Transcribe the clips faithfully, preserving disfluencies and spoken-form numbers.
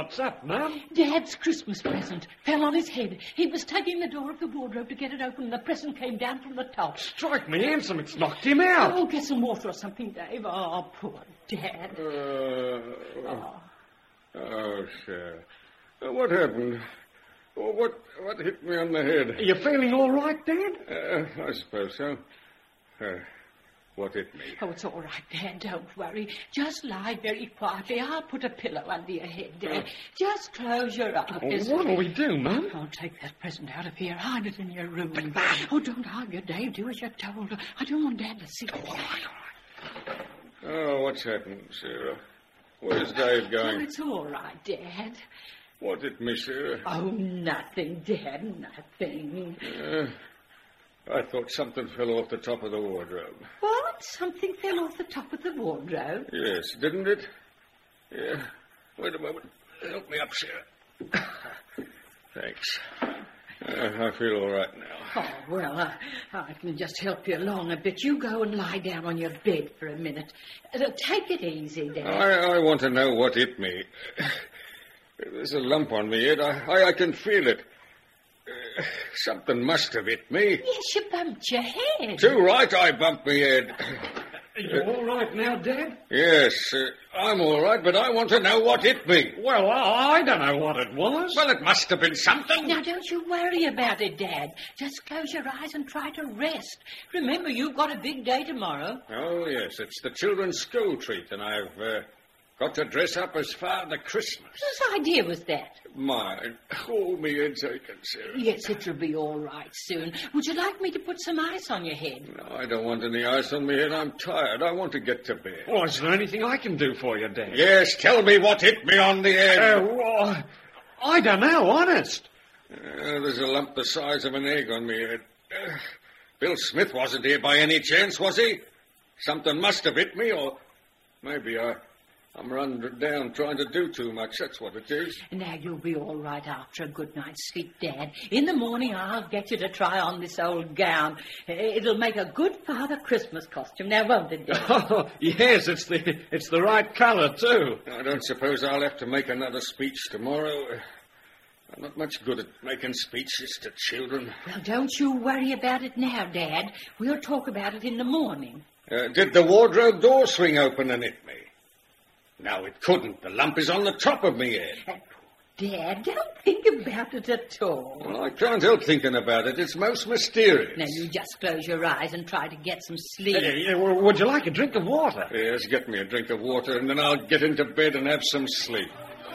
What's up, Mum? Dad's Christmas present fell on his head. He was tugging the door of the wardrobe to get it open, and the present came down from the top. Strike me handsome, it's knocked him out. Oh, get some water or something, Dave. Oh, poor Dad. Uh, Oh. oh, sir. Uh, what happened? Oh, what what hit me on the head? Are you feeling all right, Dad? Uh, I suppose so. Uh, what hit me? Oh, it's all right, Dad. Don't worry. Just lie very quietly. I'll put a pillow under your head, Dad. Just close your eyes. Oh, what'll we do, Mum? I'll take that present out of here. Hide it in your room. Oh, don't argue, Dave. Do as you're told. I don't want Dad to see it. All right, all right. Oh, what's happened, Sarah? Where's Dave Oh, going? it's all right, Dad. What hit me, Sarah? Oh, nothing, Dad. Nothing. Uh, I thought something fell off the top of the wardrobe. What? Something fell off the top of the wardrobe? Yes, didn't it? Yeah. Wait a moment. Help me up, Sarah. Thanks. Uh, I feel all right now. Oh, well, uh, I can just help you along a bit. You go and lie down on your bed for a minute. Uh, take it easy, Dad. I, I want to know what hit me. There's a lump on me head. I, I, I can feel it. Uh, something must have hit me. Yes, you bumped your head. Too right, I bumped me head. Are you all right now, Dad? Yes, uh, I'm all right, but I want to know what hit me. Well, I, I don't know what it was. Well, it must have been something. Now, don't you worry about it, Dad. Just close your eyes and try to rest. Remember, you've got a big day tomorrow. Oh, yes, it's the children's school treat, and I've uh, got to dress up as Father Christmas. Whose idea was that? Mine. Oh, me head's aching, Sarah. Yes, it'll be all right soon. Would you like me to put some ice on your head? No, I don't want any ice on me head. I'm tired. I want to get to bed. Oh, is there anything I can do for you, Dad? Yes, tell me what hit me on the head. Uh, well, I don't know, honest. Uh, there's a lump the size of an egg on me head. Uh, Bill Smith wasn't here by any chance, was he? Something must have hit me, or maybe I... I'm run down trying to do too much. That's what it is. Now, you'll be all right after a good night's sleep, Dad. In the morning, I'll get you to try on this old gown. It'll make a good Father Christmas costume. Now, won't it, Dad? Oh, yes, it's the it's the right colour, too. I don't suppose I'll have to make another speech tomorrow. I'm not much good at making speeches to children. Well, don't you worry about it now, Dad. We'll talk about it in the morning. Uh, did the wardrobe door swing open and hit me? No, it couldn't. The lump is on the top of me head. Uh, Dad, don't think about it at all. Well, I can't help thinking about it. It's most mysterious. Now, you just close your eyes and try to get some sleep. Uh, yeah, well, would you like a drink of water? Yes, get me a drink of water, and then I'll get into bed and have some sleep.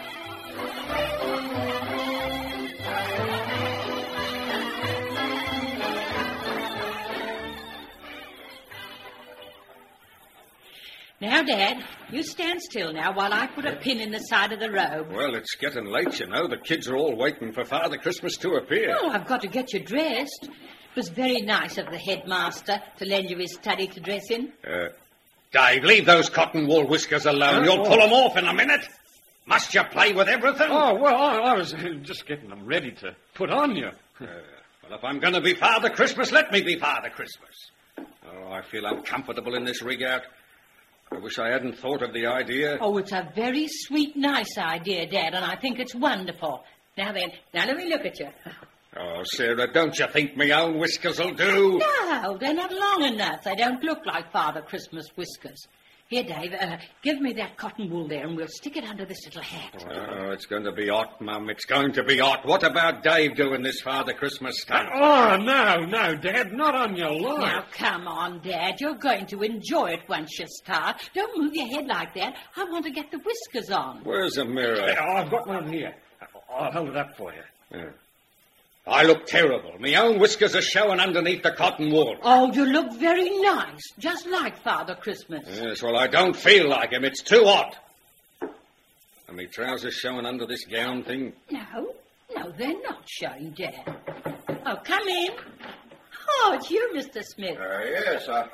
Now, Dad, you stand still now while I put a pin in the side of the robe. Well, it's getting late, you know. The kids are all waiting for Father Christmas to appear. Oh, I've got to get you dressed. It was very nice of the headmaster to lend you his study to dress in. Uh, Dave, leave those cotton wool whiskers alone. You'll pull them off in a minute. Must you play with everything? Oh, well, I, I was just getting them ready to put on you. Uh, well, if I'm going to be Father Christmas, let me be Father Christmas. Oh, I feel uncomfortable in this rig out. I wish I hadn't thought of the idea. Oh, it's a very sweet, nice idea, Dad, and I think it's wonderful. Now then, now let me look at you. Oh, Sarah, don't you think my own whiskers will do? No, they're not long enough. They don't look like Father Christmas whiskers. Here, Dave, uh, give me that cotton wool there, and we'll stick it under this little hat. Oh, it's going to be hot, Mum. It's going to be hot. What about Dave doing this Father Christmas stunt? Oh, no, no, Dad, not on your life. Now, come on, Dad. You're going to enjoy it once you start. Don't move your head like that. I want to get the whiskers on. Where's a mirror? Oh, I've got one here. I'll hold it up for you. Yeah. I look terrible. My own whiskers are showing underneath the cotton wool. Oh, you look very nice, just like Father Christmas. Yes, well, I don't feel like him. It's too hot. Are my trousers showing under this gown thing? No, no, they're not showing, Dad. Oh, come in. Oh, it's you, Mister Smith. Uh, yes, I...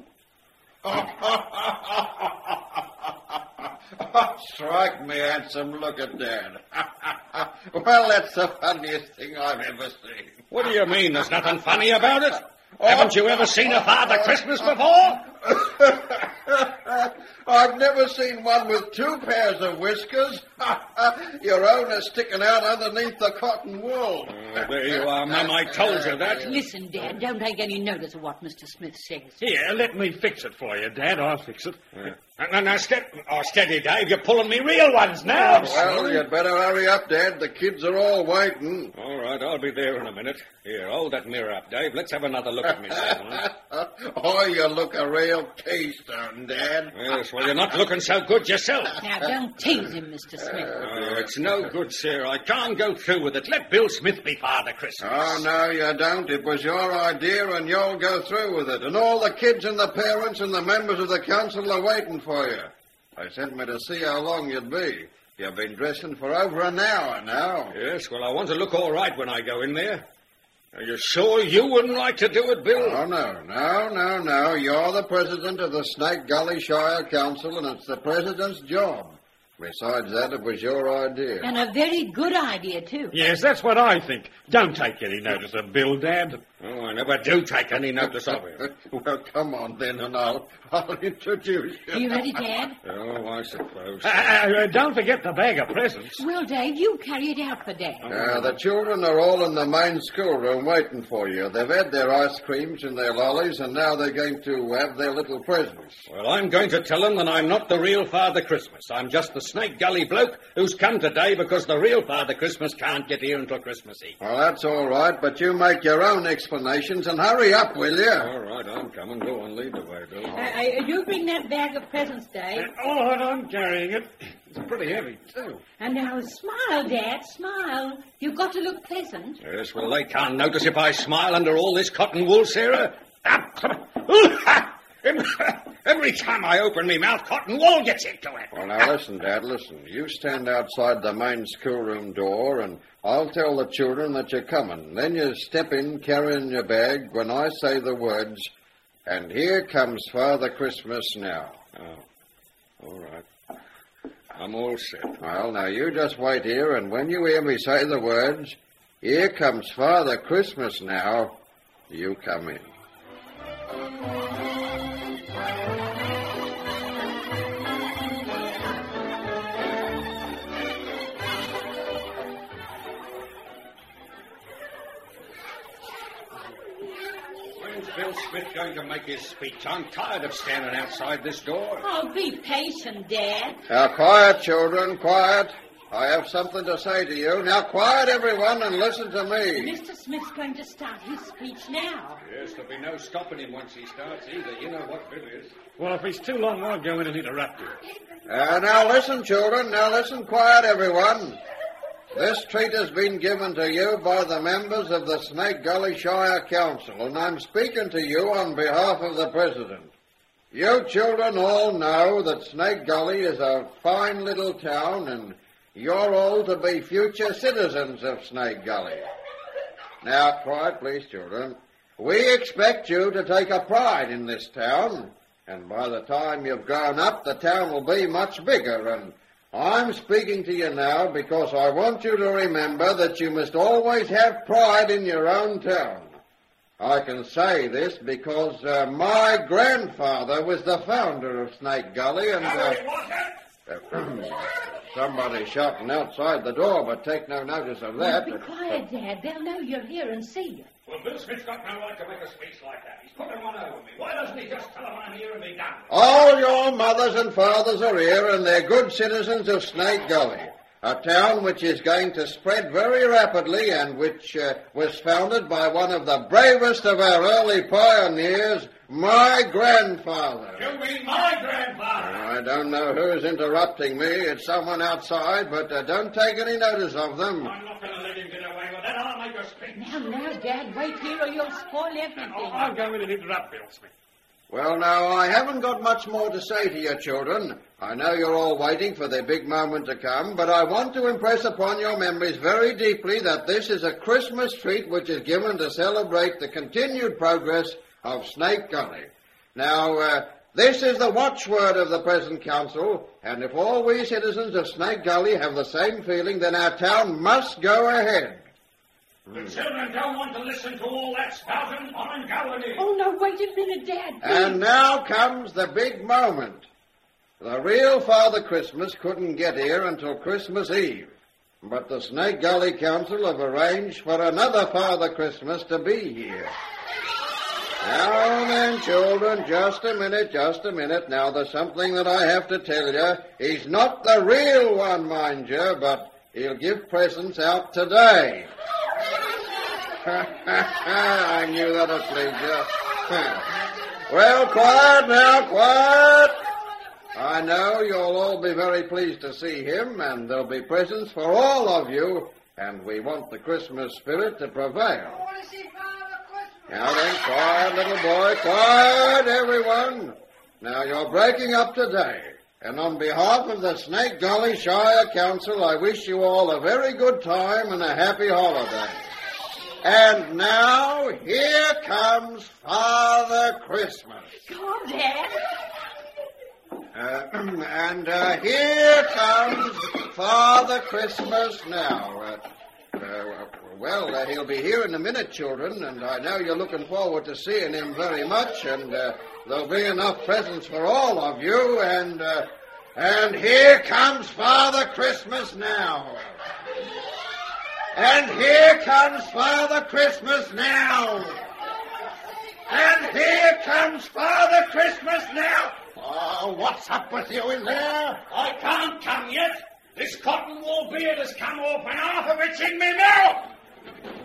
Strike me handsome, look at Dad. Well, that's the funniest thing I've ever seen. What do you mean? There's nothing funny about it? Haven't you ever seen a Father Christmas before? I've never seen one with two pairs of whiskers. Your own is sticking out underneath the cotton wool. Oh, there you are, Mum. I told you that. Listen, Dad, don't take any notice of what Mister Smith says. Here, let me fix it for you, Dad. I'll fix it. Yeah. Now, now, ste- oh, steady, Dave. You're pulling me real ones now. Well, you'd better hurry up, Dad. The kids are all waiting. All right, I'll be there in a minute. Here, hold that mirror up, Dave. Let's have another look at myself. Huh? Oh, you look a real keystone, Dad. Yes, well, you're not looking so good yourself. Now, don't tease him, Mister Smith. Oh, it's no good, sir. I can't go through with it. Let Bill Smith be Father Christmas. Oh, no, you don't. It was your idea, and you'll go through with it. And all the kids and the parents and the members of the council are waiting for you. They sent me to see how long you'd be. You've been dressing for over an hour now. Yes, well, I want to look all right when I go in there. Are you sure you wouldn't like to do it, Bill? Oh, no, no, no, no. You're the president of the Snake Gully Shire Council, and it's the president's job. Besides that, it was your idea. And a very good idea, too. Yes, that's what I think. Don't take any notice of Bill, Dad. Oh, I never do take any notice of him. Well, come on, then, and I'll, I'll introduce you. You ready, Dad? Oh, I suppose. Uh, uh, don't forget the bag of presents. Well, Dave, you carry it out for Dad. Uh, the children are all in the main schoolroom waiting for you. They've had their ice creams and their lollies, and now they're going to have their little presents. Well, I'm going to tell them that I'm not the real Father Christmas. I'm just the Snake Gully bloke who's come today because the real Father Christmas can't get here until Christmas Eve. Well, that's all right, but you make your own explanations and hurry up, will you? All right, I'm coming. Go on, lead the way, Bill. Uh, uh, you bring that bag of presents, Dave. Uh, all right, I'm carrying it. It's pretty heavy, too. And now smile, Dad, smile. You've got to look pleasant. Yes, well, they can't notice if I smile under all this cotton wool, Sarah. Ah, come on. Every time I open my mouth, cotton wool gets into it. Well, now, listen, Dad, listen. You stand outside the main schoolroom door, and I'll tell the children that you're coming. Then you step in carrying your bag when I say the words, and here comes Father Christmas now. Oh, all right. I'm all set. Well, now, you just wait here, and when you hear me say the words, here comes Father Christmas now, you come in. When's Bill Smith going to make his speech? I'm tired of standing outside this door. Oh, be patient, Dad. Now, quiet, children, quiet. I have something to say to you. Now, quiet, everyone, and listen to me. Mister Smith's going to start his speech now. Yes, there'll be no stopping him once he starts either. You know what Bill is. Well, if he's too long, I'll go in and interrupt you. Uh, now, listen, children. Now, listen, quiet, everyone. This treat has been given to you by the members of the Snake Gully Shire Council, and I'm speaking to you on behalf of the President. You children all know that Snake Gully is a fine little town, and you're all to be future citizens of Snake Gully. Now, quiet, please, children. We expect you to take a pride in this town, and by the time you've grown up, the town will be much bigger, and I'm speaking to you now because I want you to remember that you must always have pride in your own town. I can say this because uh, my grandfather was the founder of Snake Gully, and uh, uh, somebody shouting outside the door, but take no notice of that. Be quiet, Dad. They'll know you're here and see you. Well, Bill Smith's got no right to make a speech like that. He's putting one over me. Why doesn't he just tell him I'm here and be done? All your mothers and fathers are here, and they're good citizens of Snake Gully, a town which is going to spread very rapidly and which uh, was founded by one of the bravest of our early pioneers, my grandfather. You mean my grandfather? I don't know who's interrupting me. It's someone outside, but uh, don't take any notice of them. I'm not going to let him get away with that. I'll make a speech. Now, now, Dad, wait here or you'll spoil everything. Oh, I'll go in and interrupt Bill Smith. Well, now, I haven't got much more to say to you, children. I know you're all waiting for the big moment to come, but I want to impress upon your memories very deeply that this is a Christmas treat which is given to celebrate the continued progress of Snake Gully. Now, uh, this is the watchword of the present council, and if all we citizens of Snake Gully have the same feeling, then our town must go ahead. Mm. The children don't want to listen to all that spouting on Galilee. Oh, no, wait a minute, Dad. And now comes the big moment. The real Father Christmas couldn't get here until Christmas Eve. But the Snake Gully Council have arranged for another Father Christmas to be here. Now then, children, just a minute, just a minute. Now, there's something that I have to tell you. He's not the real one, mind you, but he'll give presents out today. I knew that'd please you. Well, quiet now, quiet. I know you'll all be very pleased to see him, and there'll be presents for all of you, and we want the Christmas spirit to prevail. Now then, quiet, little boy, quiet, everyone. Now, you're breaking up today, and on behalf of the Snake Gully Shire Council, I wish you all a very good time and a happy holiday. And now, here comes Father Christmas. Come on, Dad. Uh, and uh, here comes Father Christmas now. Uh, uh, well, uh, he'll be here in a minute, children, and I know you're looking forward to seeing him very much, and uh, there'll be enough presents for all of you, and, uh, and here comes Father Christmas now. And here comes Father Christmas now. And here comes Father Christmas now. Oh, what's up with you in there? I can't come yet. This cotton wool beard has come off and half of it's in me mouth.